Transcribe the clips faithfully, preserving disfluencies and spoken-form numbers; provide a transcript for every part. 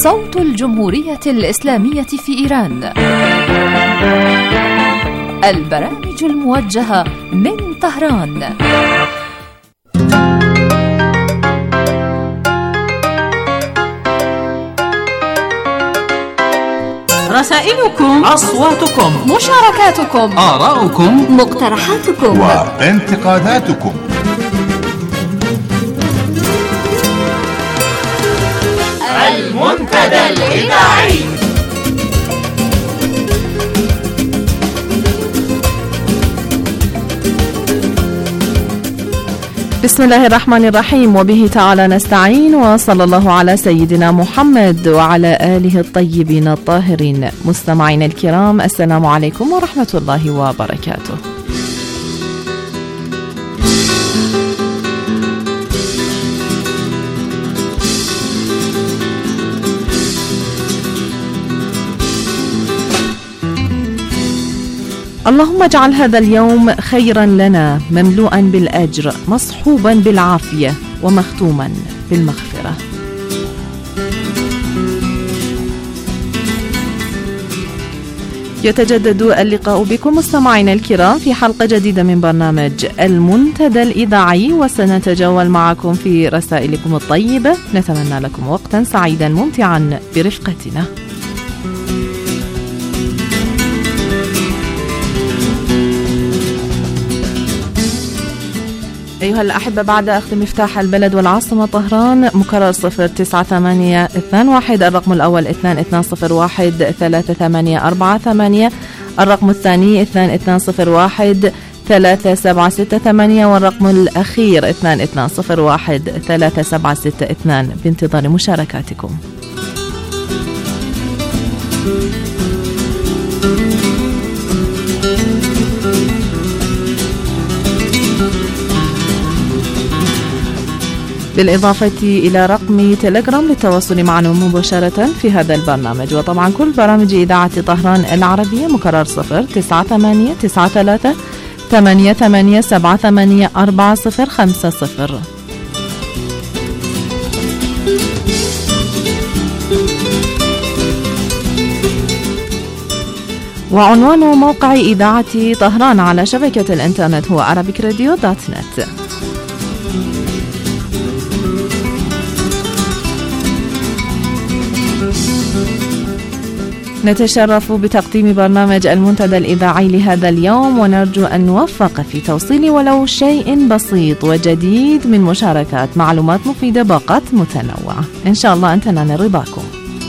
صوت الجمهورية الإسلامية في إيران. البرامج الموجهة من طهران. رسائلكم، أصواتكم، مشاركاتكم، آراؤكم، مقترحاتكم وانتقاداتكم. المنتدى الإذاعي. بسم الله الرحمن الرحيم، وبه تعالى نستعين، وصلى الله على سيدنا محمد وعلى آله الطيبين الطاهرين. مستمعين الكرام، السلام عليكم ورحمة الله وبركاته. اللهم اجعل هذا اليوم خيرا لنا، مملوءا بالأجر، مصحوبا بالعافية، ومختوما بالمغفرة. يتجدد اللقاء بكم مستمعينا الكرام في حلقة جديدة من برنامج المنتدى الإذاعي، وسنتجول معكم في رسائلكم الطيبة. نتمنى لكم وقتا سعيدا ممتعا برفقتنا. أيها الأحبة، بعد أخذ مفتاح البلد والعاصمة طهران، مكرر صفر تسعة ثمانية اثنان واحد، الرقم الأول اثنان اثنان صفر واحد ثلاثة ثمانية أربعة ثمانية، الرقم الثاني اثنان اثنان صفر واحد ثلاثة سبعة ستة ثمانية، والرقم الأخير اثنان اثنان صفر واحد ثلاثة سبعة ستة اثنان، بانتظار مشاركاتكم. بالإضافة إلى رقم تليجرام للتواصل معنا مباشرة في هذا البرنامج. وطبعا كل برامج إذاعة طهران العربية مكرر صفر تسعة ثمانية تسعة ثلاثة ثمانية ثمانية سبعة ثمانية أربعة صفر خمسة صفر. وعنوان موقع إذاعة طهران على شبكة الإنترنت هو arabic radio dot net. نتشرف بتقديم برنامج المنتدى الإذاعي لهذا اليوم، ونرجو أن نوفق في توصيل ولو شيء بسيط وجديد من مشاركات، معلومات مفيدة، باقات متنوعة، إن شاء الله أن تنال رضاكم.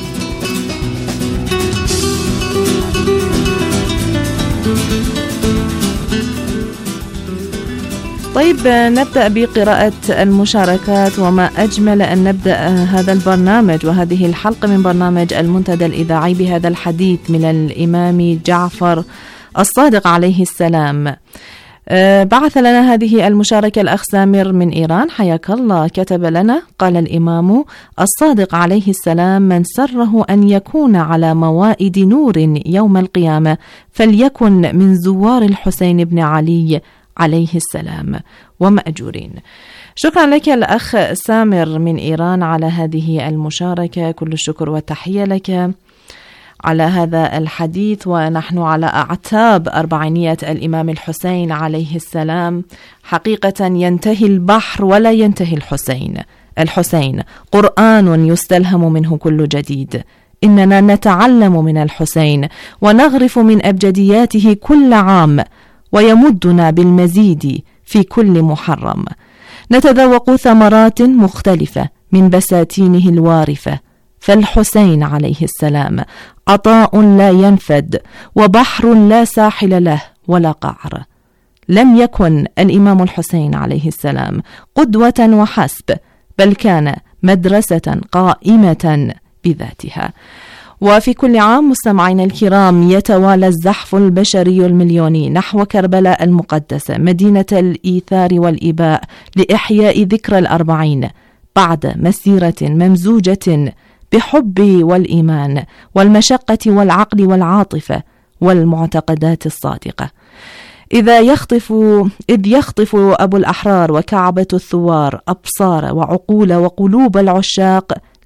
طيب، نبدأ بقراءة المشاركات، وما أجمل أن نبدأ هذا البرنامج وهذه الحلقة من برنامج المنتدى الإذاعي بهذا الحديث من الإمام جعفر الصادق عليه السلام. بعث لنا هذه المشاركة الأخ سامر من إيران، حياك الله. كتب لنا: قال الإمام الصادق عليه السلام: من سره أن يكون على موائد نور يوم القيامة فليكن من زوار الحسين بن علي عليه السلام ومأجورين. شكرا لك الأخ سامر من إيران على هذه المشاركة، كل الشكر والتحية لك على هذا الحديث. ونحن على أعتاب أربعينية الإمام الحسين عليه السلام. حقيقة ينتهي البحر ولا ينتهي الحسين. الحسين قرآن يستلهم منه كل جديد. إننا نتعلم من الحسين ونغرف من أبجدياته كل عام، ويمدنا بالمزيد في كل محرم. نتذوق ثمرات مختلفة من بساتينه الوارفة. فالحسين عليه السلام عطاء لا ينفد، وبحر لا ساحل له ولا قعر. لم يكن الإمام الحسين عليه السلام قدوة وحسب، بل كان مدرسة قائمة بذاتها. وفي كل عام مستمعين الكرام يتوالى الزحف البشري المليوني نحو كربلاء المقدسة، مدينة الإيثار والإباء، لإحياء ذكرى الأربعين، بعد مسيرة ممزوجة بحب والإيمان والمشقة والعقل والعاطفة والمعتقدات الصادقة. إذا يخطف إذ يخطف أبو الأحرار وكعبة الثوار أبصار وعقول وقلوب العشاق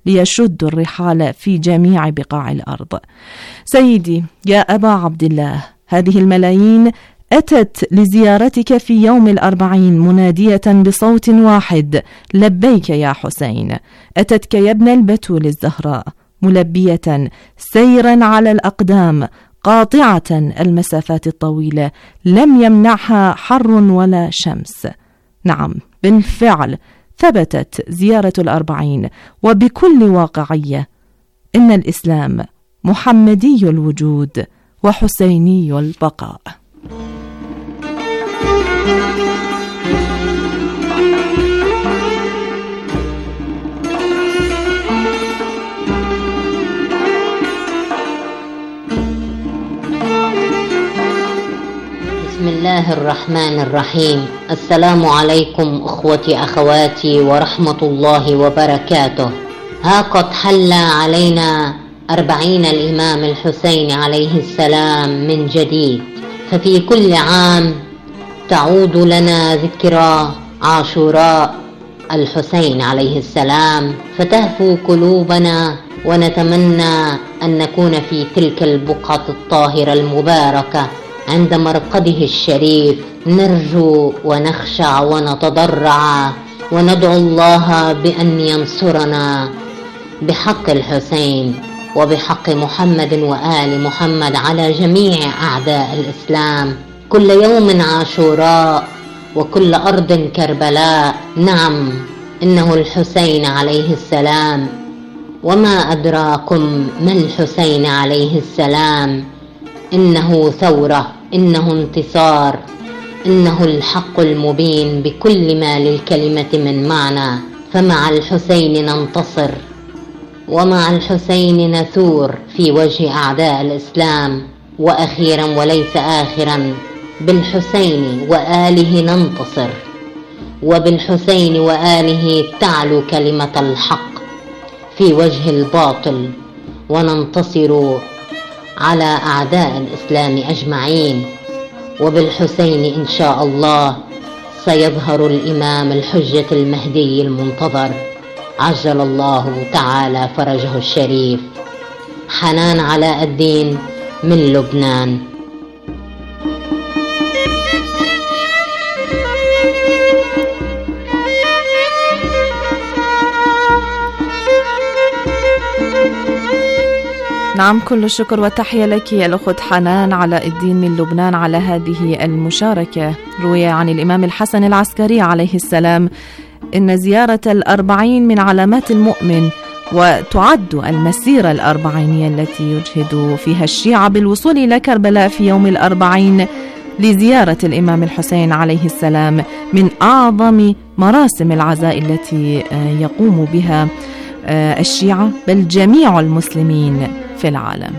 ليشدوا الرحال في جميع بقاع الأرض. سيدي يا أبا عبد الله، هذه الملايين أتت لزيارتك في يوم الأربعين منادية بصوت واحد: لبيك يا حسين. أتتك يا ابن البتول الزهراء ملبية سيرا على الأقدام، قاطعة المسافات الطويلة لم يمنعها حر ولا شمس. نعم بالفعل ثبتت زيارة الأربعين، وبكل واقعية إن الإسلام محمدي الوجود وحسيني البقاء. بسم الله الرحمن الرحيم. السلام عليكم أخوتي أخواتي ورحمة الله وبركاته. ها قد حل علينا أربعين الإمام الحسين عليه السلام من جديد، ففي كل عام تعود لنا ذكرى عاشوراء الحسين عليه السلام، فتهفو قلوبنا ونتمنى أن نكون في تلك البقعة الطاهرة المباركة عند مرقده الشريف، نرجو ونخشع ونتضرع وندعو الله بأن ينصرنا بحق الحسين وبحق محمد وآل محمد على جميع أعداء الإسلام. كل يوم عاشوراء وكل أرض كربلاء. نعم إنه الحسين عليه السلام، وما أدراكم ما الحسين عليه السلام؟ إنه ثورة، إنه انتصار، إنه الحق المبين بكل ما للكلمة من معنى. فمع الحسين ننتصر، ومع الحسين نثور في وجه أعداء الإسلام. وأخيرا وليس آخرا، بالحسين وآله ننتصر، وبالحسين وآله تعلو كلمة الحق في وجه الباطل، وننتصر على أعداء الإسلام أجمعين. وبالحسين إن شاء الله سيظهر الإمام الحجة المهدي المنتظر، عجل الله تعالى فرجه الشريف. حنان علاء الدين من لبنان. نعم كل الشكر والتحية لك يا الأخت حنان علاء الدين من لبنان على هذه المشاركة. روي عن الإمام الحسن العسكري عليه السلام إن زيارة الأربعين من علامات المؤمن، وتعد المسيرة الأربعينية التي يجهد فيها الشيعة بالوصول إلى كربلاء في يوم الأربعين لزيارة الإمام الحسين عليه السلام من أعظم مراسم العزاء التي يقوم بها الشيعة بل جميع المسلمين في العالم.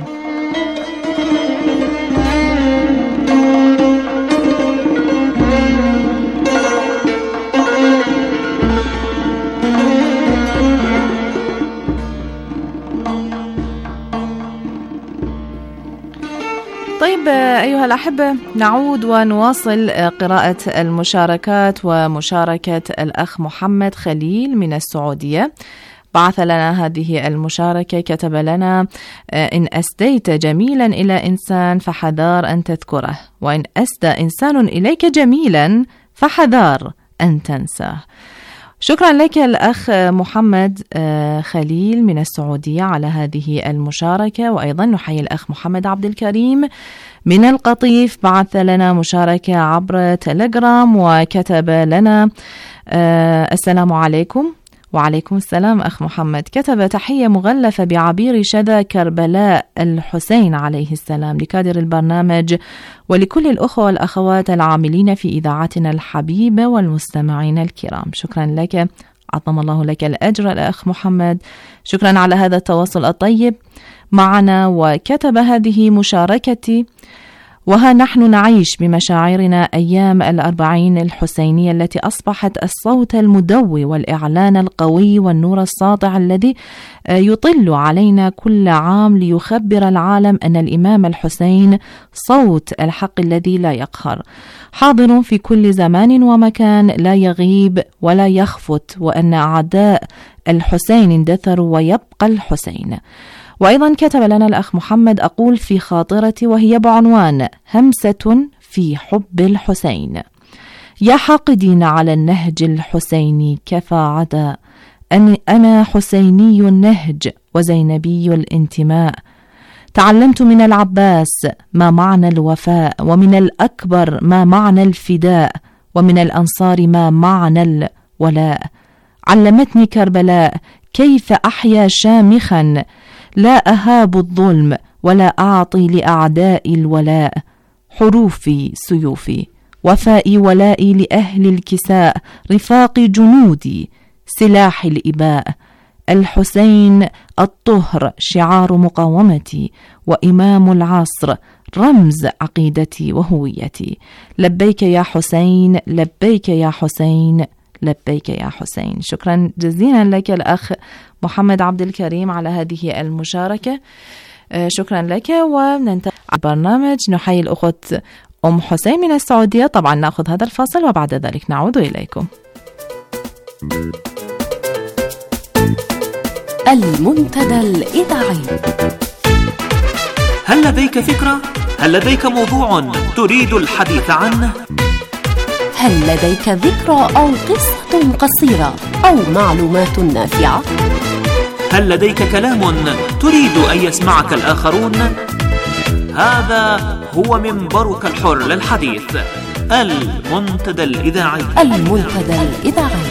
طيب أيها الأحبة، نعود ونواصل قراءة المشاركات ومشاركة الأخ محمد خليل من السعودية. بعث لنا هذه المشاركة، كتب لنا: إن أسديت جميلا إلى إنسان فحذار أن تذكره، وإن أسدى إنسان إليك جميلا فحذار أن تنساه. شكرا لك الأخ محمد خليل من السعودية على هذه المشاركة. وأيضا نحيي الأخ محمد عبد الكريم من القطيف، بعث لنا مشاركة عبر تليجرام وكتب لنا: السلام عليكم. وعليكم السلام أخ محمد. كتب: تحية مغلفة بعبير شذا كربلاء الحسين عليه السلام لكادر البرنامج ولكل الأخوة والأخوات العاملين في إذاعتنا الحبيبة والمستمعين الكرام. شكرا لك، عظم الله لك الأجر الأخ محمد. شكرا على هذا التواصل الطيب معنا. وكتب: هذه مشاركتي، وها نحن نعيش بمشاعرنا أيام الأربعين الحسينية التي أصبحت الصوت المدوي والإعلان القوي والنور الساطع الذي يطل علينا كل عام ليخبر العالم أن الإمام الحسين صوت الحق الذي لا يقهر، حاضر في كل زمان ومكان، لا يغيب ولا يخفت، وأن أعداء الحسين اندثروا ويبقى الحسين. وأيضا كتب لنا الأخ محمد: أقول في خاطرتي وهي بعنوان همسة في حب الحسين: يا حاقدين على النهج الحسيني كفى عدا، أن أنا حسيني النهج وزينبي الانتماء، تعلمت من العباس ما معنى الوفاء، ومن الأكبر ما معنى الفداء، ومن الأنصار ما معنى الولاء، علمتني كربلاء كيف أحيا شامخا، لا أهاب الظلم ولا أعطي لأعداء الولاء، حروفي سيوفي، وفائي ولائي لأهل الكساء، رفاقي جنودي، سلاح الإباء، الحسين الطهر شعار مقاومتي، وإمام العصر رمز عقيدتي وهويتي، لبيك يا حسين، لبيك يا حسين، لبيك يا حسين. شكرا جزيلا لك الأخ محمد عبد الكريم على هذه المشاركة، شكرا لك. وننتهي البرنامج، نحيي الأخت أم حسين من السعودية. طبعا نأخذ هذا الفاصل وبعد ذلك نعود إليكم. المنتدى الإذاعي. هل لديك فكرة؟ هل لديك موضوع تريد الحديث عنه؟ هل لديك ذكرى أو قصة قصيرة أو معلومات نافعة؟ هل لديك كلام تريد أن يسمعك الآخرون؟ هذا هو منبرك الحر للحديث، المنتدى الإذاعي. المنتدى الإذاعي.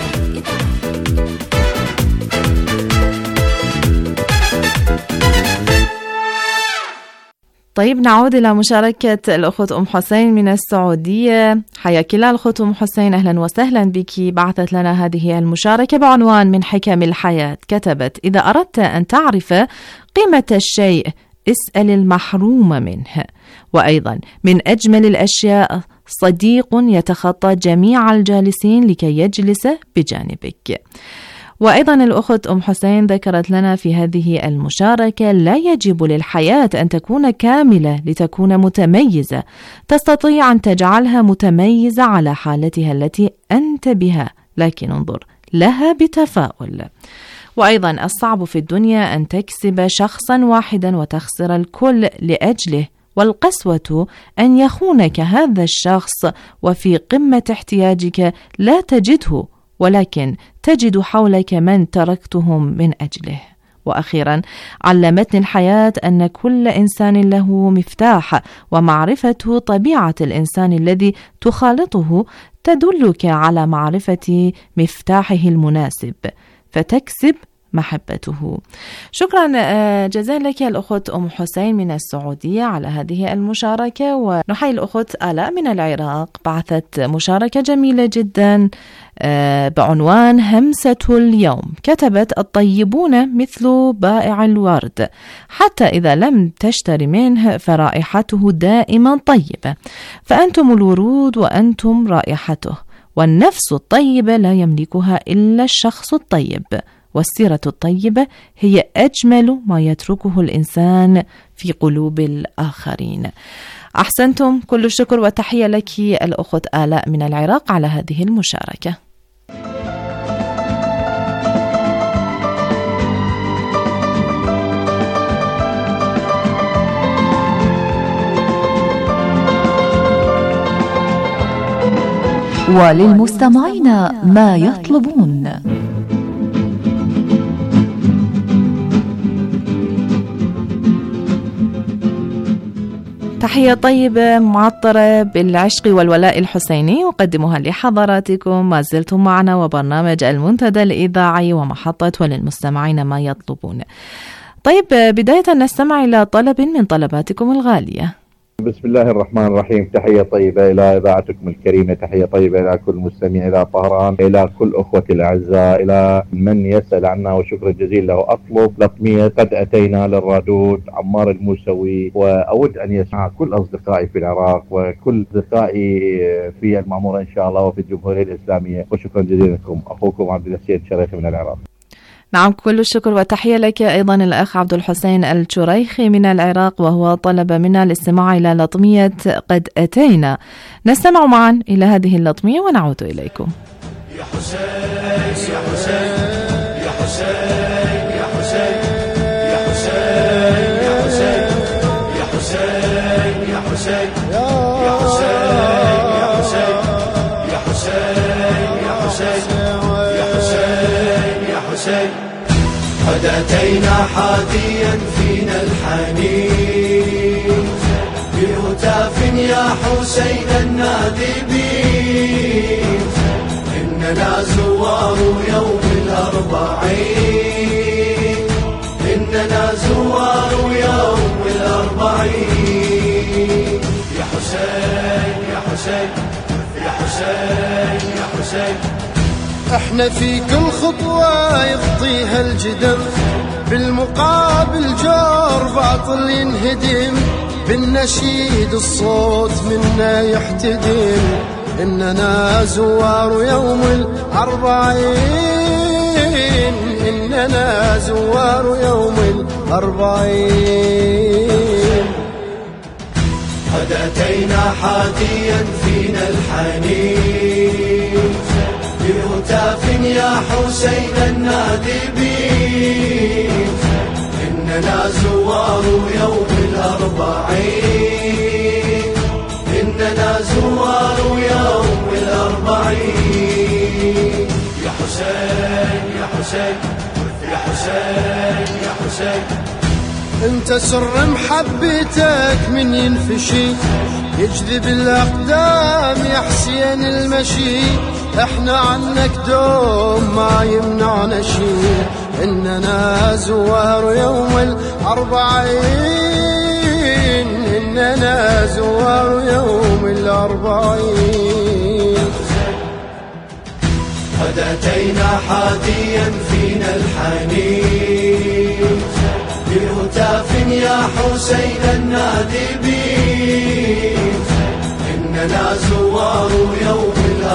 طيب نعود إلى مشاركة الأخت أم حسين من السعودية. حياك الله الأخت أم حسين، أهلا وسهلا بك. بعثت لنا هذه المشاركة بعنوان من حكم الحياة. كتبت: إذا أردت أن تعرف قيمة الشيء اسأل المحروم منه. وأيضا: من أجمل الأشياء صديق يتخطى جميع الجالسين لكي يجلس بجانبك. وأيضا الأخت أم حسين ذكرت لنا في هذه المشاركة: لا يجب للحياة أن تكون كاملة لتكون متميزة، تستطيع أن تجعلها متميزة على حالتها التي أنت بها، لكن انظر لها بتفاؤل. وأيضا: الصعب في الدنيا أن تكسب شخصا واحدا وتخسر الكل لأجله، والقسوة أن يخونك هذا الشخص وفي قمة احتياجك لا تجده، ولكن تجد حولك من تركتهم من أجله. وأخيرا: علمتني الحياة أن كل إنسان له مفتاح، ومعرفة طبيعة الإنسان الذي تخالطه تدلك على معرفة مفتاحه المناسب، فتكسب محبته. شكرا جزيلا لك الأخت أم حسين من السعودية على هذه المشاركة. ونحيي الأخت آلاء من العراق، بعثت مشاركة جميلة جدا بعنوان همسة اليوم. كتبت: الطيبون مثل بائع الورد، حتى إذا لم تشتري منه فرائحته دائما طيبة، فأنتم الورود وأنتم رائحته، والنفس الطيبة لا يملكها إلا الشخص الطيب، والسيرة الطيبة هي أجمل ما يتركه الإنسان في قلوب الآخرين. أحسنتم، كل الشكر والتحية لك الأخت آلاء من العراق على هذه المشاركة. وللمستمعين ما يطلبون. تحية طيبة معطرة بالعشق والولاء الحسيني أقدمها لحضراتكم. ما زلتم معنا وبرنامج المنتدى الإذاعي ومحطة وللمستمعين ما يطلبون. طيب بداية نستمع إلى طلب من طلباتكم الغالية. بسم الله الرحمن الرحيم. تحية طيبة إلى إذاعتكم الكريمة، تحية طيبة إلى كل مستمع إلى طهران، إلى كل أخوتي الأعزاء، إلى من يسأل عنا، وشكرا جزيلا له. أطلب لطمية قد أتينا للرادود عمار الموسوي، وأود أن يسمع كل أصدقائي في العراق وكل أصدقائي في المعمورة إن شاء الله وفي الجمهورية الإسلامية، وشكرا جزيلا لكم. أخوكم عبد السيد شريخي من العراق. نعم، كل الشكر وتحية لك أيضا الأخ عبد الحسين الشريخي من العراق، وهو طلب منا الاستماع إلى لطمية قد أتينا. نستمع معا إلى هذه اللطمية ونعود إليكم. يا حسين يا حسين يا حسين يا حسين يا حسين يا حسين يا حسين يا حسين يا حسين يا حسين يا حسين يا حسين يا حسين قد أتينا حاديا فينا الحنين بهتاف يا حسين النادبين، إننا زوار يوم الأربعين، إننا زوار يوم الأربعين. يا حسين يا حسين يا حسين يا حسين احنا في كل خطوة يخطيها الجدر، بالمقابل جار باطل ينهدم، بالنشيد الصوت منا يحتدم، إننا زوار يوم الأربعين، إننا زوار يوم الأربعين. قد أتينا حاديا فينا الحنين بهتاف يا حسين النادبين، إننا زوار يوم الأربعين، إننا زوار يوم الأربعين. يا حسين يا حسين يا حسين يا حسين انت سر محبتك من ينفشي يجذب الأقدام يا حسين المشي، احنا عنك دوم ما يمنعنا شي، إننا زوار يوم الأربعين، إننا زوار يوم الأربعين. قد أتينا حاديا فينا الحنين بهتاف يا حسين النادبين، إننا زوار يوم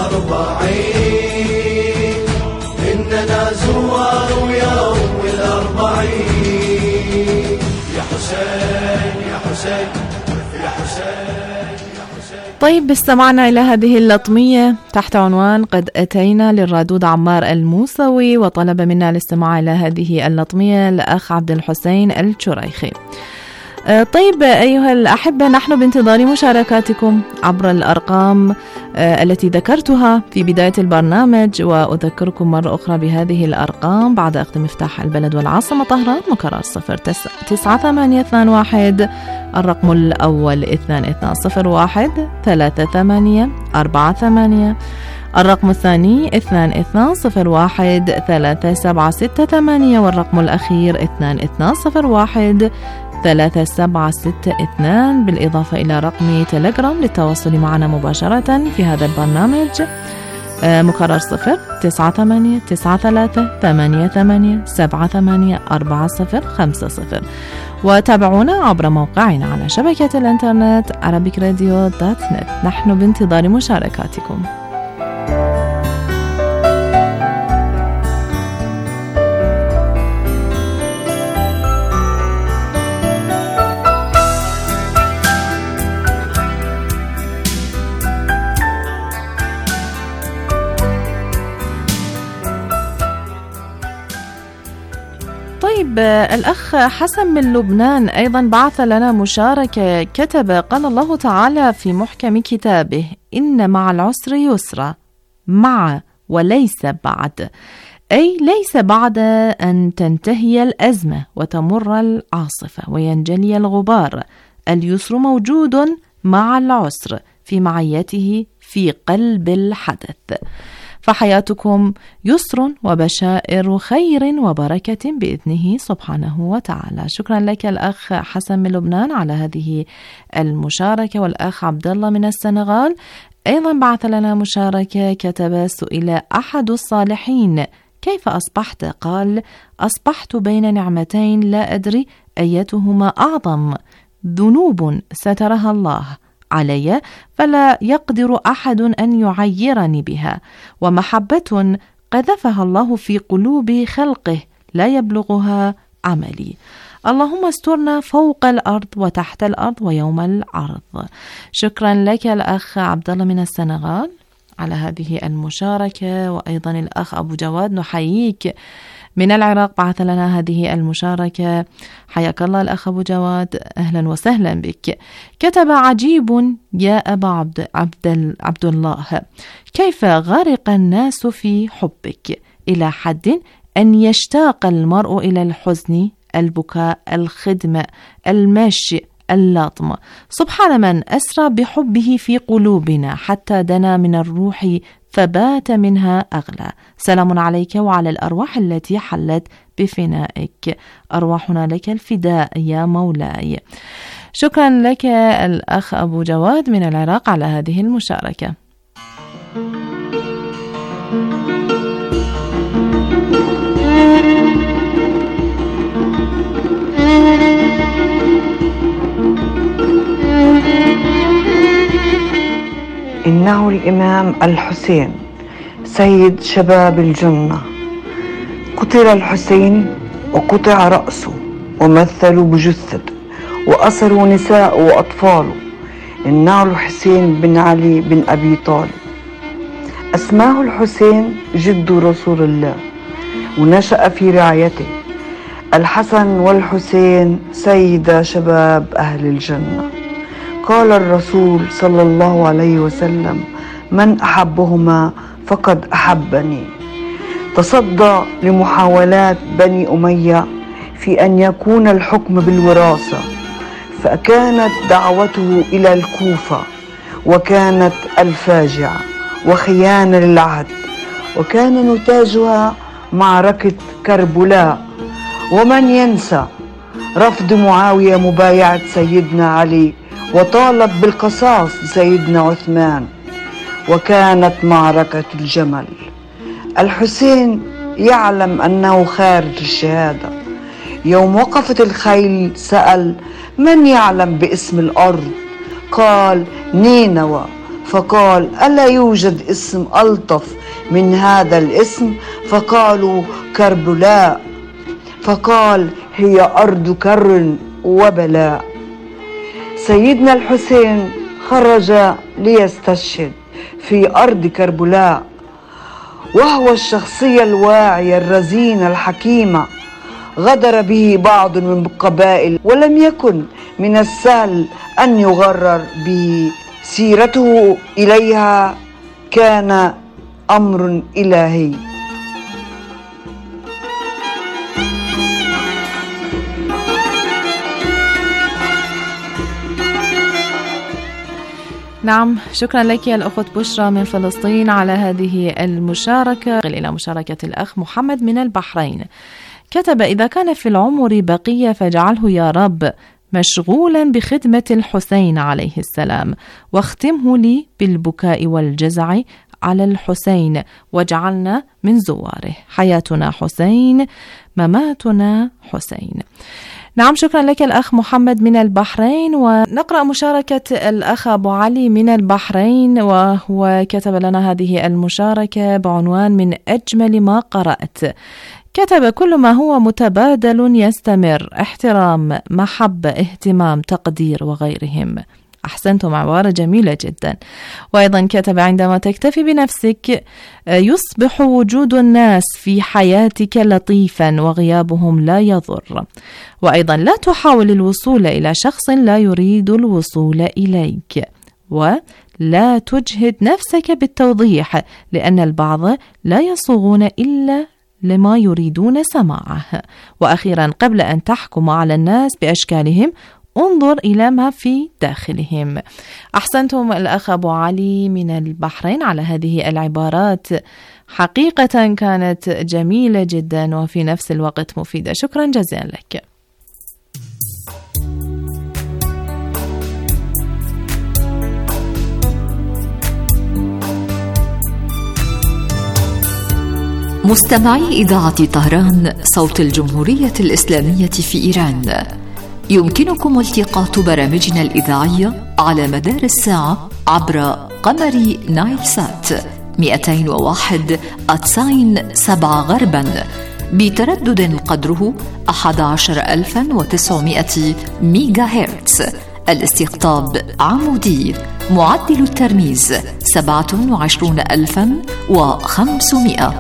الأربعين، إننا زوار يوم الأربعين. يا حسين يا حسين يا حسين يا حسين. طيب، استمعنا إلى هذه اللطمية تحت عنوان قد أتينا للرادود عمار الموسوي، وطلب منا الاستماع إلى هذه اللطمية الأخ عبد الحسين الشريخي. طيب أيها الأحبة، نحن بانتظار مشاركاتكم عبر الأرقام التي ذكرتها في بداية البرنامج، وأذكركم مرة أخرى بهذه الأرقام بعد أخذ مفتاح البلد والعاصمة طهران، مكرر صفر تسعة ثمانية اثنان واحد، الرقم الأول اثنان اثنان صفر واحد ثلاثة ثمانية أربعة ثمانية، الرقم الثاني اثنان اثنان صفر واحد ثلاثة سبعة ستة ثمانية، والرقم الأخير اثنان اثنان صفر واحد ثلاثة سبعة ستة اثنان، بالإضافة إلى رقم تليجرام للتواصل معنا مباشرة في هذا البرنامج، مكرر صفر تسعة ثمانية تسعة ثلاثة ثمانية ثمانية سبعة ثمانية أربعة صفر خمسة صفر، وتابعونا عبر موقعنا على شبكة الإنترنت arabic radio dot net. نحن بانتظار مشاركاتكم. طيب، الأخ حسن من لبنان أيضا بعث لنا مشاركة، كتب: قال الله تعالى في محكم كتابه: إن مع العسر يسرا، مع وليس بعد، أي ليس بعد أن تنتهي الأزمة وتمر العاصفة وينجلي الغبار، اليسر موجود مع العسر في معيته في قلب الحدث. فحياتكم يسر وبشائر خير وبركة بإذنه سبحانه وتعالى. شكرا لك الأخ حسن من لبنان على هذه المشاركة. والأخ عبد الله من السنغال أيضا بعث لنا مشاركة، كتب: سئل أحد الصالحين: كيف أصبحت؟ قال: أصبحت بين نعمتين لا أدري أيتهما أعظم، ذنوب سترها الله علي فلا يقدر أحد أن يعيرني بها، ومحبة قذفها الله في قلوب خلقه لا يبلغها عملي. اللهم استرنا فوق الأرض وتحت الأرض ويوم العرض. شكرا لك الأخ عبد الله من السنغال على هذه المشاركة. وأيضا الأخ أبو جواد نحييك من العراق، بعث لنا هذه المشاركة. حياك الله الأخ أبو جواد، أهلا وسهلا بك. كتب: عجيب يا أبا عبد, عبد, عبد الله، كيف غرق الناس في حبك إلى حد أن يشتاق المرء إلى الحزن، البكاء، الخدمة، المشي، اللطم. سبحان من أسرى بحبه في قلوبنا حتى دنا من الروح فبات منها أغلى. سلام عليك وعلى الأرواح التي حلت بفنائك، أرواحنا لك الفداء يا مولاي. شكرا لك الأخ أبو جواد من العراق على هذه المشاركة. إنه الإمام الحسين سيد شباب الجنة. قتل الحسين وقطع رأسه ومثلوا بجثته وأسروا نساء وأطفاله. إنه الحسين بن علي بن أبي طالب. أسماه الحسين جد رسول الله ونشأ في رعايته. الحسن والحسين سيدا شباب أهل الجنة. قال الرسول صلى الله عليه وسلم: من أحبهما فقد أحبني. تصدى لمحاولات بني أمية في أن يكون الحكم بالوراثة، فكانت دعوته إلى الكوفة، وكانت الفاجعة وخيانة للعهد، وكان نتاجها معركة كربلاء. ومن ينسى رفض معاوية مبايعة سيدنا علي وطالب بالقصاص لسيدنا عثمان، وكانت معركة الجمل. الحسين يعلم أنه خارج الشهادة. يوم وقفت الخيل سأل: من يعلم باسم الأرض؟ قال: نينوى. فقال: ألا يوجد اسم ألطف من هذا الاسم؟ فقالوا: كربلاء. فقال: هي أرض كر وبلاء. سيدنا الحسين خرج ليستشهد في أرض كربلاء، وهو الشخصية الواعية الرزينة الحكيمة. غدر به بعض من القبائل ولم يكن من السهل أن يغرر به. سيرته إليها كان أمر إلهي. نعم، شكرا لك يا الأخت بشرى من فلسطين على هذه المشاركة. إلى مشاركة الأخ محمد من البحرين. كتب: إذا كان في العمر بقية فاجعله يا رب مشغولا بخدمة الحسين عليه السلام، واختمه لي بالبكاء والجزع على الحسين، واجعلنا من زواره. حياتنا حسين، مماتنا حسين. نعم، شكرا لك الأخ محمد من البحرين. ونقرأ مشاركة الأخ أبو علي من البحرين، وهو كتب لنا هذه المشاركة بعنوان: من أجمل ما قرأت. كتب: كل ما هو متبادل يستمر، احترام، محبة، اهتمام، تقدير وغيرهم. أحسنتم، عبارة جميلة جدا. وأيضا كتب: عندما تكتفي بنفسك يصبح وجود الناس في حياتك لطيفا وغيابهم لا يضر. وأيضا لا تحاول الوصول إلى شخص لا يريد الوصول إليك، ولا تجهد نفسك بالتوضيح، لأن البعض لا يصغون إلا لما يريدون سماعه. وأخيرا، قبل أن تحكم على الناس بأشكالهم انظر إلى ما في داخلهم. أحسنتم الأخ أبو علي من البحرين على هذه العبارات، حقيقة كانت جميلة جدا وفي نفس الوقت مفيدة. شكرا جزيلا لك. مستمعي إذاعة طهران صوت الجمهورية الإسلامية في إيران، يمكنكم التقاط برامجنا الإذاعية على مدار الساعة عبر قمر نايل سات مئتين وواحد أتساين سبعة غربا بتردد قدره أحد عشر ألفا وتسعمائة ميجا هرتز. الاستقطاب عمودي، معدل الترميز سبعة وعشرون ألفا وخمسمائة.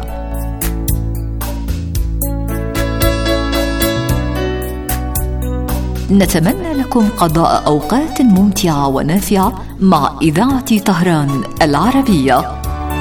نتمنى لكم قضاء أوقات ممتعة ونافعة مع إذاعة طهران العربية.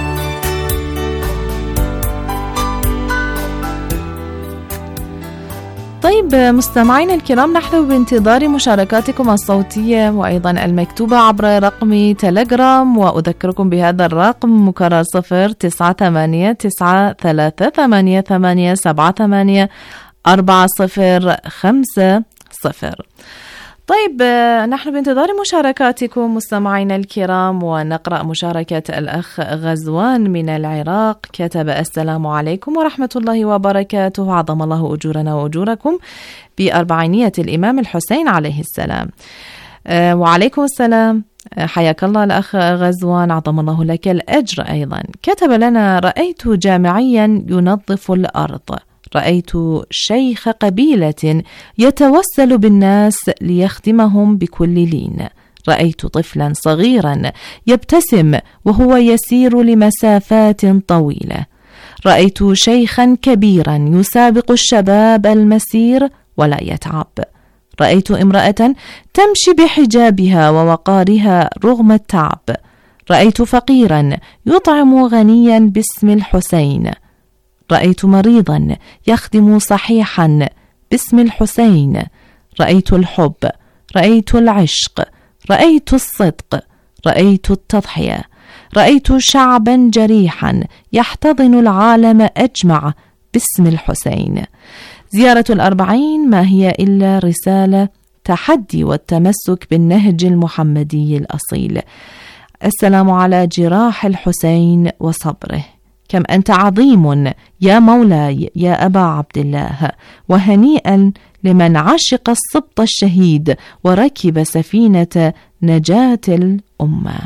طيب مستمعين الكرام، نحن بانتظار مشاركاتكم الصوتية وأيضا المكتوبة عبر رقم تليجرام، وأذكركم بهذا الرقم مكرر صفر تسعة ثمانية تسعة ثلاثة ثمانية ثمانية سبعة ثمانية أربعة صفر خمسة صفر. طيب نحن بانتظار مشاركاتكم مستمعينا الكرام، ونقرأ مشاركة الأخ غزوان من العراق. كتب: السلام عليكم ورحمة الله وبركاته، عظم الله أجورنا وأجوركم بأربعينية الإمام الحسين عليه السلام. أه وعليكم السلام، حياك الله الأخ غزوان، عظم الله لك الأجر أيضا. كتب لنا: رأيت جامعيا ينظف الأرض، رأيت شيخ قبيلة يتوسل بالناس ليخدمهم بكل لين، رأيت طفلا صغيرا يبتسم وهو يسير لمسافات طويلة، رأيت شيخا كبيرا يسابق الشباب المسير ولا يتعب، رأيت امرأة تمشي بحجابها ووقارها رغم التعب، رأيت فقيرا يطعم غنيا باسم الحسين، رأيت مريضا يخدم صحيحا باسم الحسين، رأيت الحب، رأيت العشق، رأيت الصدق، رأيت التضحية، رأيت شعبا جريحا يحتضن العالم أجمع باسم الحسين. زيارة الأربعين ما هي إلا رسالة تحدي والتمسك بالنهج المحمدي الأصيل. السلام على جراح الحسين وصبره، كم أنت عظيم يا مولاي يا أبا عبد الله، وهنيئا لمن عشق السبط الشهيد وركب سفينة نجاة الأمة.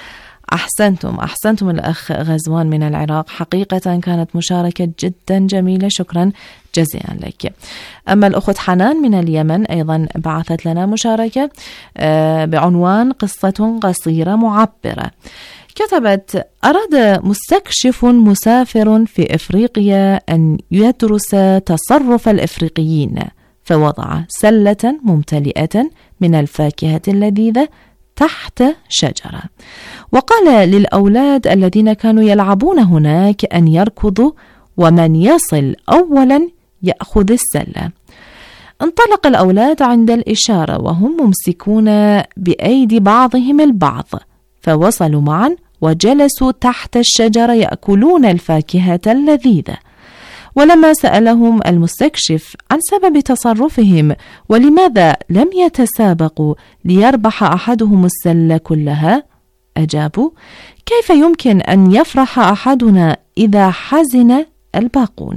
أحسنتم أحسنتم الأخ غزوان من العراق، حقيقة كانت مشاركة جدا جميلة، شكرا جزيلا لك. أما الأخت حنان من اليمن أيضا بعثت لنا مشاركة بعنوان قصة قصيرة معبرة. كتبت: أراد مستكشف مسافر في إفريقيا أن يدرس تصرف الإفريقيين، فوضع سلة ممتلئة من الفاكهة اللذيذة تحت شجرة، وقال للأولاد الذين كانوا يلعبون هناك أن يركضوا، ومن يصل أولا يأخذ السلة. انطلق الأولاد عند الإشارة وهم ممسكون بأيدي بعضهم البعض، فوصلوا معا وجلسوا تحت الشجرة يأكلون الفاكهة اللذيذة. ولما سألهم المستكشف عن سبب تصرفهم ولماذا لم يتسابقوا ليربح أحدهم السلة كلها، أجابوا: كيف يمكن أن يفرح أحدنا إذا حزن الباقون؟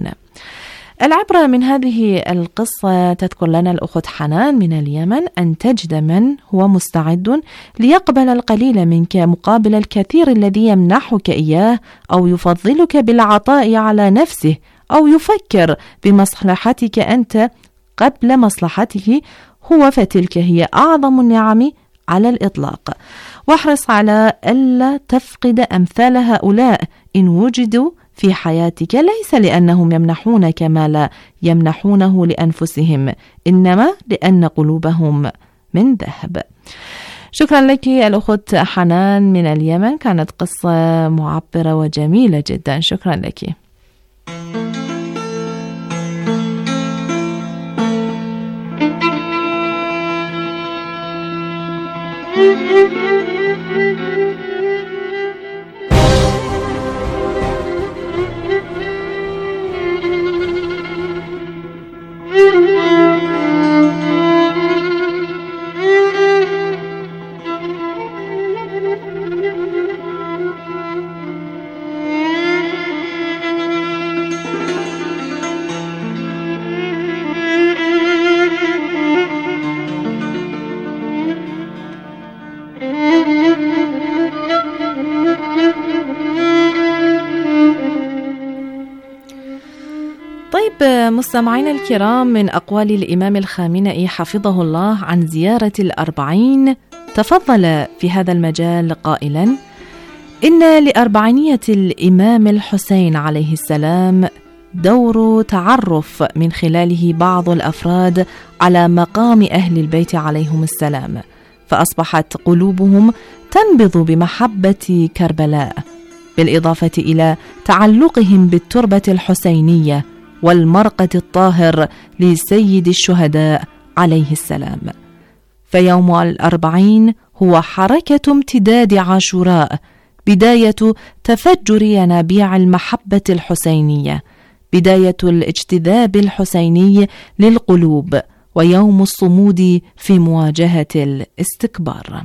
العبرة من هذه القصة تذكر لنا الأخت حنان من اليمن أن تجد من هو مستعد ليقبل القليل منك مقابل الكثير الذي يمنحك إياه، أو يفضلك بالعطاء على نفسه، أو يفكر بمصلحتك أنت قبل مصلحته هو، فتلك هي أعظم النعم على الإطلاق. واحرص على ألا تفقد أمثال هؤلاء إن وجدوا في حياتك، ليس لأنهم يمنحونك ما لا يمنحونه لأنفسهم، إنما لأن قلوبهم من ذهب. شكرا لك الأخت حنان من اليمن، كانت قصة معبرة وجميلة جدا، شكرا لك. مستمعينا الكرام، من أقوال الإمام الخامنئي حفظه الله عن زيارة الأربعين، تفضل في هذا المجال قائلا: إن لأربعينية الإمام الحسين عليه السلام دور تعرف من خلاله بعض الأفراد على مقام أهل البيت عليهم السلام، فأصبحت قلوبهم تنبض بمحبة كربلاء، بالإضافة إلى تعلقهم بالتربة الحسينية والمرقة الطاهر لسيد الشهداء عليه السلام. فيوم الأربعين هو حركة امتداد عاشوراء، بداية تفجر ينابيع المحبة الحسينية، بداية الاجتذاب الحسيني للقلوب، ويوم الصمود في مواجهة الاستكبار.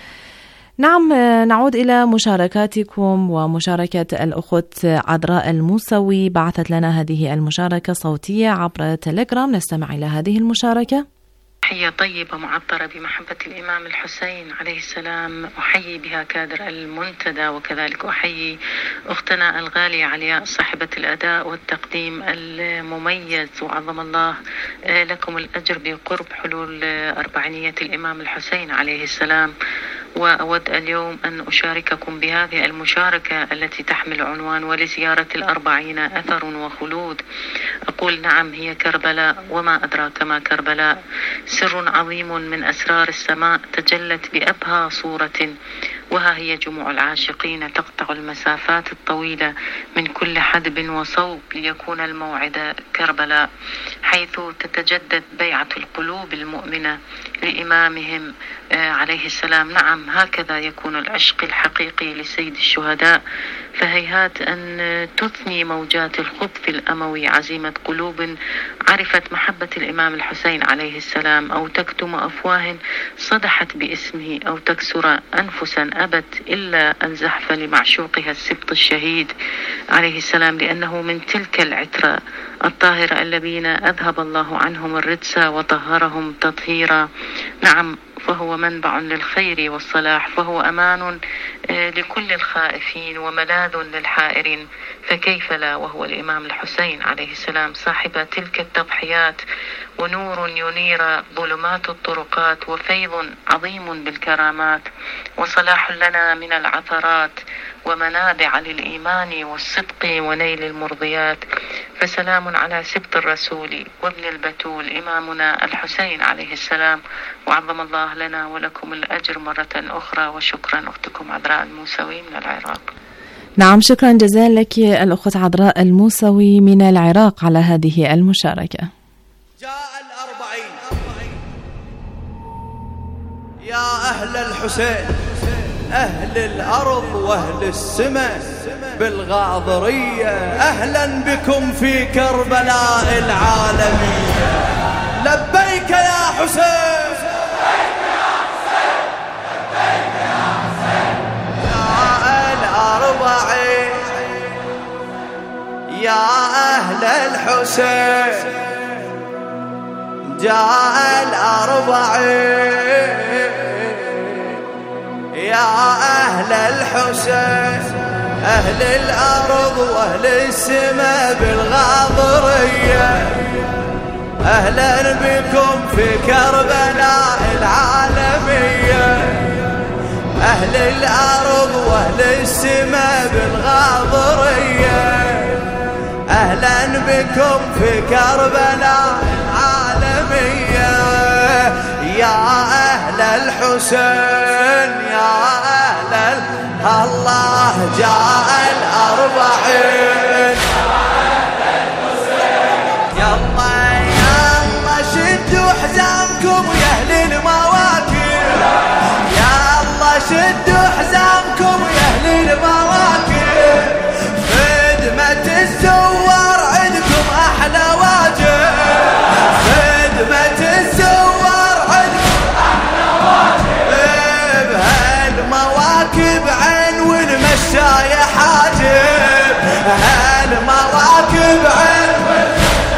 نعم، نعود إلى مشاركاتكم ومشاركة الأخت عذراء الموسوي، بعثت لنا هذه المشاركة صوتية عبر تليجرام، نستمع إلى هذه المشاركة. تحية طيبة معطرة بمحبة الإمام الحسين عليه السلام، أحيي بها كادر المنتدى، وكذلك أحيي أختنا الغالية علياء صاحبة الأداء والتقديم المميز، وعظم الله لكم الأجر بقرب حلول أربعينية الإمام الحسين عليه السلام. وأود اليوم أن أشارككم بهذه المشاركة التي تحمل عنوان: ولزيارة الأربعين أثر وخلود. أقول: نعم، هي كربلاء، وما أدراك ما كربلاء، سر عظيم من أسرار السماء تجلت بأبهى صورة، وها هي جموع العاشقين تقطع المسافات الطويلة من كل حدب وصوب ليكون الموعد كربلاء، حيث تتجدد بيعة القلوب المؤمنة لإمامهم عليه السلام. نعم، هكذا يكون العشق الحقيقي لسيد الشهداء، فهيهات أن تثني موجات الخبث الأموي عزيمة قلوب عرفت محبة الإمام الحسين عليه السلام، أو تكتم أفواه صدحت باسمه، أو تكسر أنفسا أبت إلا أن زحف لمعشوقها السبط الشهيد عليه السلام، لأنه من تلك العترة الطاهرة الذين أذهب الله عنهم الرجس وطهرهم تطهيرا. نعم، فهو منبع للخير والصلاح، فهو أمان لكل الخائفين وملاذ للحائرين، فكيف لا وهو الإمام الحسين عليه السلام صاحب تلك التضحيات، ونور ينير ظلمات الطرقات، وفيض عظيم بالكرامات، وصلاح لنا من العثرات، ومنابع للإيمان والصدق ونيل المرضيات. فسلام على سبط الرسول وابن البتول إمامنا الحسين عليه السلام، وعظم الله لنا ولكم الأجر مرة أخرى. وشكرا، أختكم عذراء الموسوي من العراق. نعم، شكرا جزيلا لك الأخت عذراء الموسوي من العراق على هذه المشاركة. جاء الأربعين يا أهل الحسين، أهل الأرض وأهل السماء بالغاضرية، أهلا بكم في كربلاء العالمية. لبيك يا حسين، لبيك يا حسين، لبيك يا حسين. يا الأربعين يا أهل الحسين، جاء الأربعين يا أهل الحسين، أهل الأرض وأهل السماء بالغاضرية، أهلا بكم في كربلاء العالمية. أهل الأرض وأهل السماء بالغاضرية، أهلا بكم في كربلاء العالمية. يا أهل الحسين، يا أهل الله، جاء الأربعين. يلا يلا شدوا حزامكم يا أهل المواكب، يا هالمراكب عين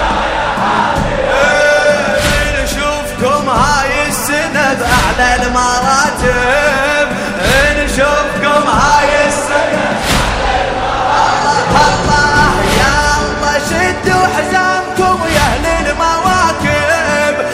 نشوفكم هاي السنة بأعلى المراتب نشوفكم هاي السنة الله يا الله شدوا حزامكم يا أهل المواكب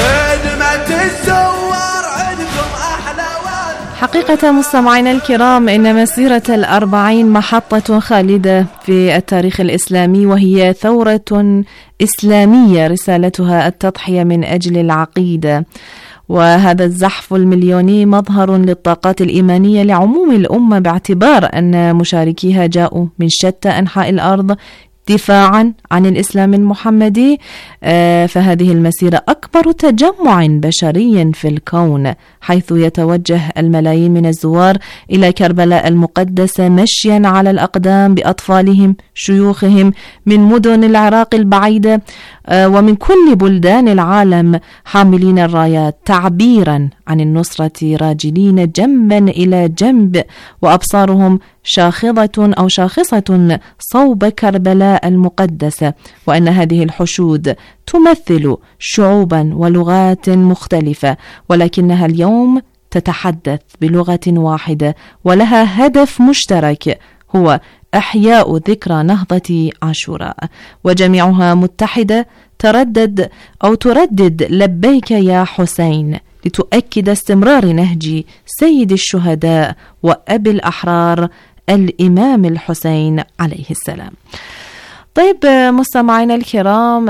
خدمة الزوار عندكم أحلى وقت. حقيقة مستمعينا الكرام إن مسيرة الأربعين محطة خالدة في التاريخ الإسلامي، وهي ثورة إسلامية رسالتها التضحية من أجل العقيدة. وهذا الزحف المليوني مظهر للطاقات الإيمانية لعموم الأمة، باعتبار أن مشاركيها جاءوا من شتى أنحاء الأرض دفاعا عن الإسلام المحمدي. فهذه المسيرة أكبر تجمع بشري في الكون، حيث يتوجه الملايين من الزوار إلى كربلاء المقدسة مشيا على الأقدام بأطفالهم شيوخهم من مدن العراق البعيدة ومن كل بلدان العالم، حاملين الرايات تعبيرا عن النصرة، راجلين جنبا إلى جنب وأبصارهم شاخصة أو شاخصة صوب كربلاء المقدسة، وأن هذه الحشود تمثل شعوبا ولغات مختلفة، ولكنها اليوم تتحدث بلغة واحدة ولها هدف مشترك، هو إحياء ذكرى نهضة عاشوراء، وجميعها متحدة تردد أو تردد لبيك يا حسين، لتؤكد استمرار نهج سيد الشهداء وأبي الأحرار الإمام الحسين عليه السلام. طيب مستمعينا الكرام،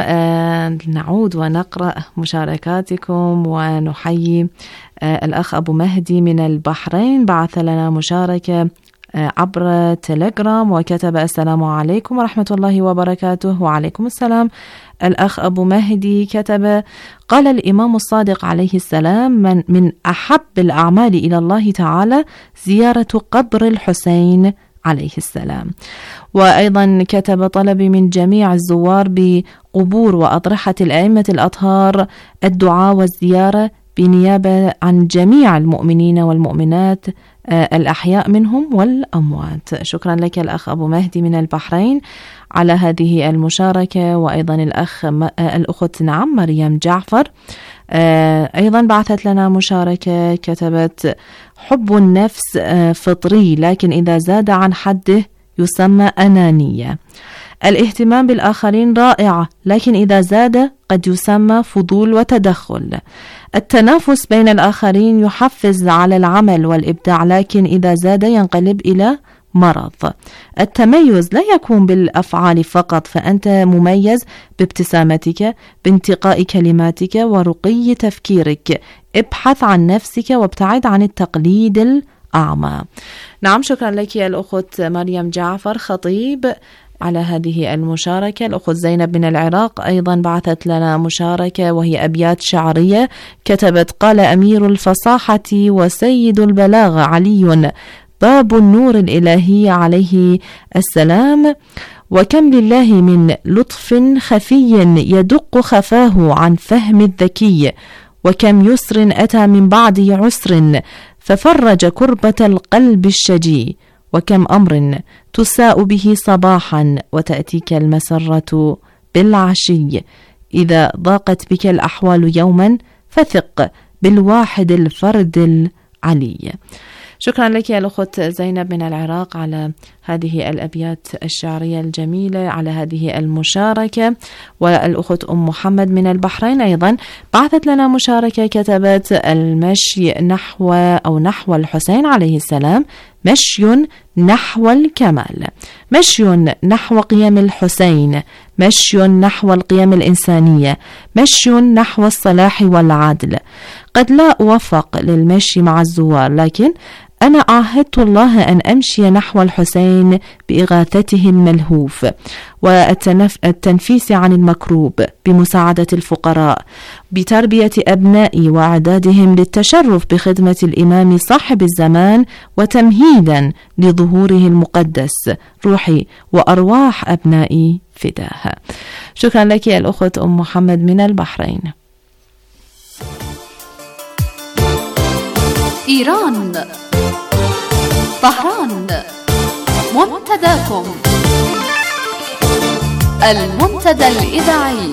نعود ونقرأ مشاركاتكم ونحيي الأخ أبو مهدي من البحرين، بعث لنا مشاركة عبر تليجرام وكتب: السلام عليكم ورحمة الله وبركاته. وعليكم السلام. الأخ أبو مهدي كتب: قال الإمام الصادق عليه السلام: من, من أحب الأعمال إلى الله تعالى زيارة قبر الحسين عليه السلام. وأيضا كتب: طلبي من جميع الزوار بقبور وأضرحة الأئمة الأطهار الدعاء والزيارة بنيابة عن جميع المؤمنين والمؤمنات الأحياء منهم والأموات. شكرا لك الأخ أبو مهدي من البحرين على هذه المشاركة. وأيضا الأخ الأخت نعم مريم جعفر أيضا بعثت لنا مشاركة، كتبت: حب النفس فطري، لكن إذا زاد عن حده يسمى أنانية. الاهتمام بالآخرين رائع، لكن إذا زاد قد يسمى فضول وتدخل. التنافس بين الآخرين يحفز على العمل والإبداع، لكن إذا زاد ينقلب إلى مرض. التميز لا يكون بالأفعال فقط، فأنت مميز بابتسامتك، بانتقاء كلماتك ورقي تفكيرك. ابحث عن نفسك وابتعد عن التقليد الأعمى. نعم، شكرا لك يا الأخت مريم جعفر خطيب على هذه المشاركة. الأخت زينب من العراق أيضا بعثت لنا مشاركة وهي أبيات شعرية، كتبت: قال أمير الفصاحة وسيد البلاغة علي باب النور الإلهي عليه السلام، وكم لله من لطف خفي يدق خفاه عن فهم الذكي، وكم يسر أتى من بعد عسر ففرج كربة القلب الشجي، وكم أمر تساء به صباحا وتأتيك المسرة بالعشي، إذا ضاقت بك الأحوال يوما فثق بالواحد الفرد العلي. شكرا لك يا الأخت زينب من العراق على هذه الأبيات الشعرية الجميلة، على هذه المشاركة. والأخت أم محمد من البحرين أيضا بعثت لنا مشاركة، كتبت: المشي نحو أو نحو الحسين عليه السلام مشي نحو الكمال، مشي نحو قيم الحسين، مشي نحو القيم الإنسانية، مشي نحو الصلاح والعدل. قد لا أوفق للمشي مع الزوار، لكن أنا عاهدت الله أن أمشي نحو الحسين بإغاثته الملهوف والتنفيس عن المكروب، بمساعدة الفقراء، بتربية أبنائي وأعدادهم للتشرف بخدمة الإمام صاحب الزمان، وتمهيدا لظهوره المقدس. روحي وأرواح أبنائي فداها. شكرا لك يا الأخت أم محمد من البحرين. إيران، طهران، منتداكم. المنتدى الإذاعي.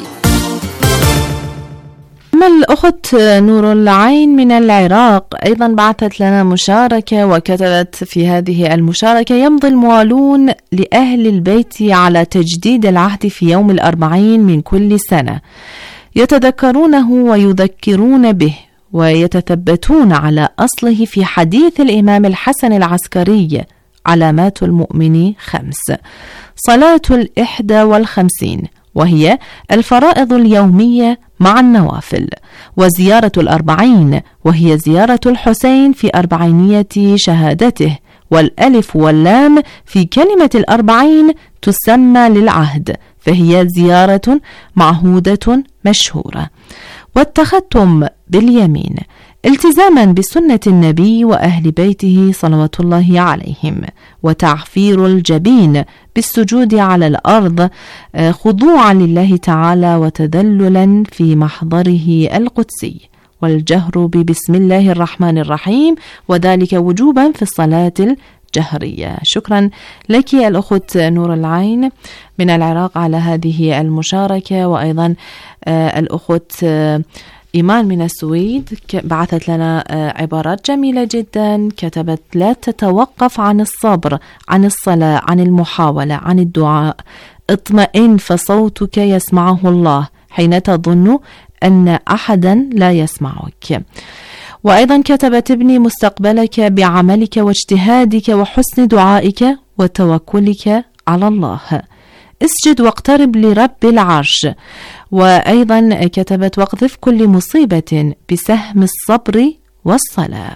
أما الأخت نور العين من العراق أيضا بعثت لنا مشاركة وكتبت في هذه المشاركة: يمضي الموالون لأهل البيت على تجديد العهد في يوم الأربعين من كل سنة، يتذكرونه ويذكرون به ويتثبتون على أصله في حديث الإمام الحسن العسكري: علامات المؤمن خمس: صلاة الإحدى والخمسين وهي الفرائض اليومية مع النوافل، وزيارة الأربعين وهي زيارة الحسين في أربعينية شهادته، والألف واللام في كلمة الأربعين تسمى للعهد، فهي زيارة معهودة مشهورة. والتختم باليمين التزاما بسنة النبي وأهل بيته صلوات الله عليهم، وتعفير الجبين بالسجود على الأرض خضوعا لله تعالى وتذللا في محضره القدسي، والجهر ببسم الله الرحمن الرحيم، وذلك وجوبا في الصلاة الجهرية. شكرا لك الأخت نور العين من العراق على هذه المشاركة. وأيضا الأخت إيمان من السويد بعثت لنا عبارات جميلة جدا، كتبت: لا تتوقف عن الصبر، عن الصلاة، عن المحاولة، عن الدعاء، اطمئن فصوتك يسمعه الله حين تظن أن أحدا لا يسمعك. وأيضا كتبت: ابني مستقبلك بعملك واجتهادك وحسن دعائك وتوكلك على الله، اسجد واقترب لرب العرش. وأيضا كتبت: واقذف كل مصيبة بسهم الصبر والصلاة.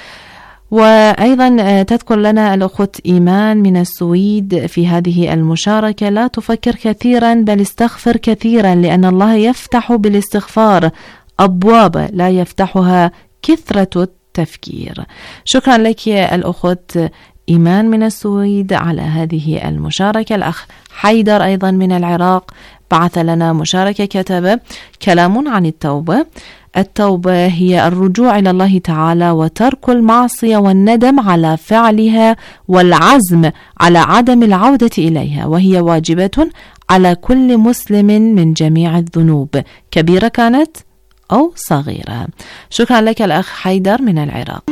وأيضا تذكر لنا الأخت إيمان من السويد في هذه المشاركة: لا تفكر كثيرا بل استغفر كثيرا، لأن الله يفتح بالاستغفار أبواب لا يفتحها كثرة التفكير. شكرا لك الأخت إيمان من السويد على هذه المشاركة. الأخ حيدر أيضا من العراق بعث لنا مشاركة، كتب: كلام عن التوبة. التوبة هي الرجوع إلى الله تعالى وترك المعصية والندم على فعلها والعزم على عدم العودة إليها، وهي واجبة على كل مسلم من جميع الذنوب كبيرة كانت أو صغيرة. شكرا لك الأخ حيدر من العراق.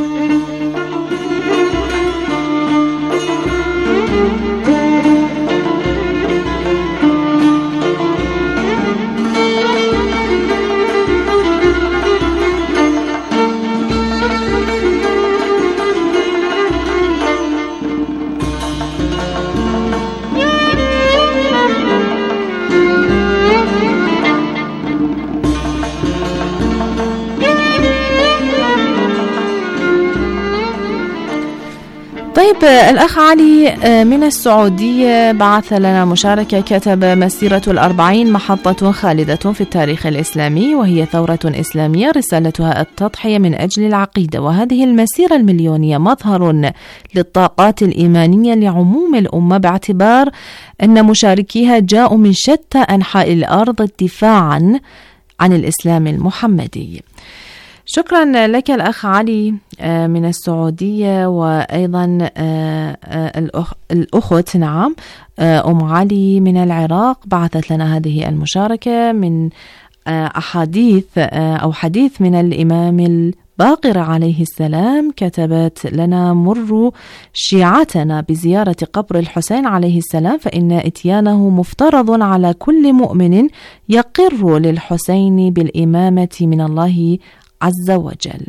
طيب الأخ علي من السعودية بعث لنا مشاركة، كتب: مسيرة الأربعين محطة خالدة في التاريخ الإسلامي، وهي ثورة إسلامية رسالتها التضحية من أجل العقيدة، وهذه المسيرة المليونية مظهر للطاقات الإيمانية لعموم الأمة، باعتبار أن مشاركيها جاءوا من شتى أنحاء الأرض دفاعا عن الإسلام المحمدي. شكرا لك الأخ علي من السعودية. وأيضا الأخ الأخت نعم أم علي من العراق بعثت لنا هذه المشاركة من أحاديث أو حديث من الإمام الباقر عليه السلام، كتبت لنا: مر شيعتنا بزيارة قبر الحسين عليه السلام، فإن إتيانه مفترض على كل مؤمن يقر للحسين بالإمامة من الله عز وجل.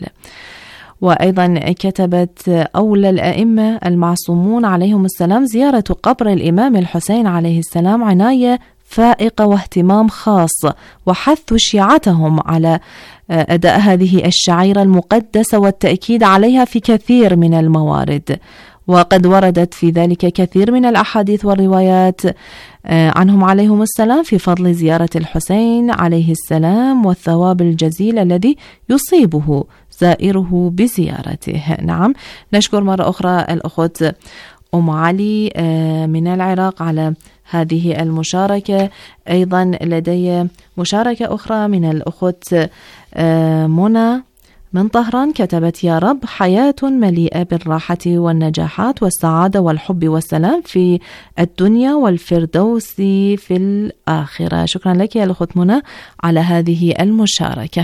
وأيضا كتبت: أولى الأئمة المعصومون عليهم السلام زيارة قبر الإمام الحسين عليه السلام عناية فائقة واهتمام خاص، وحث شيعتهم على أداء هذه الشعيرة المقدسة والتأكيد عليها في كثير من الموارد، وقد وردت في ذلك كثير من الأحاديث والروايات عنهم عليهم السلام في فضل زيارة الحسين عليه السلام والثواب الجزيل الذي يصيبه زائره بزيارته. نعم، نشكر مرة أخرى الأخت أم علي من العراق على هذه المشاركة. أيضا لدي مشاركة أخرى من الأخت منى من طهران كتبت: يا رب حياة مليئة بالراحة والنجاحات والسعادة والحب والسلام في الدنيا والفردوس في الآخرة. شكرا لك يا الأخت منى على هذه المشاركة.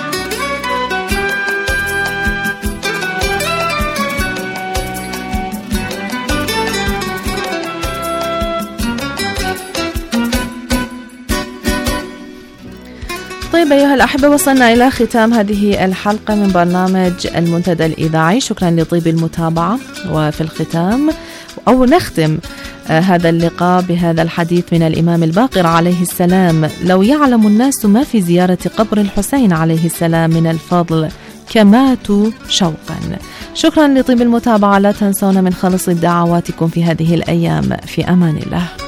طيب أيها الأحبة، وصلنا إلى ختام هذه الحلقة من برنامج المنتدى الإذاعي. شكرا لطيب المتابعة. وفي الختام أو نختم هذا اللقاء بهذا الحديث من الإمام الباقر عليه السلام: لو يعلم الناس ما في زيارة قبر الحسين عليه السلام من الفضل كماتوا شوقا. شكرا لطيب المتابعة. لا تنسونا من خالص دعواتكم في هذه الأيام. في أمان الله.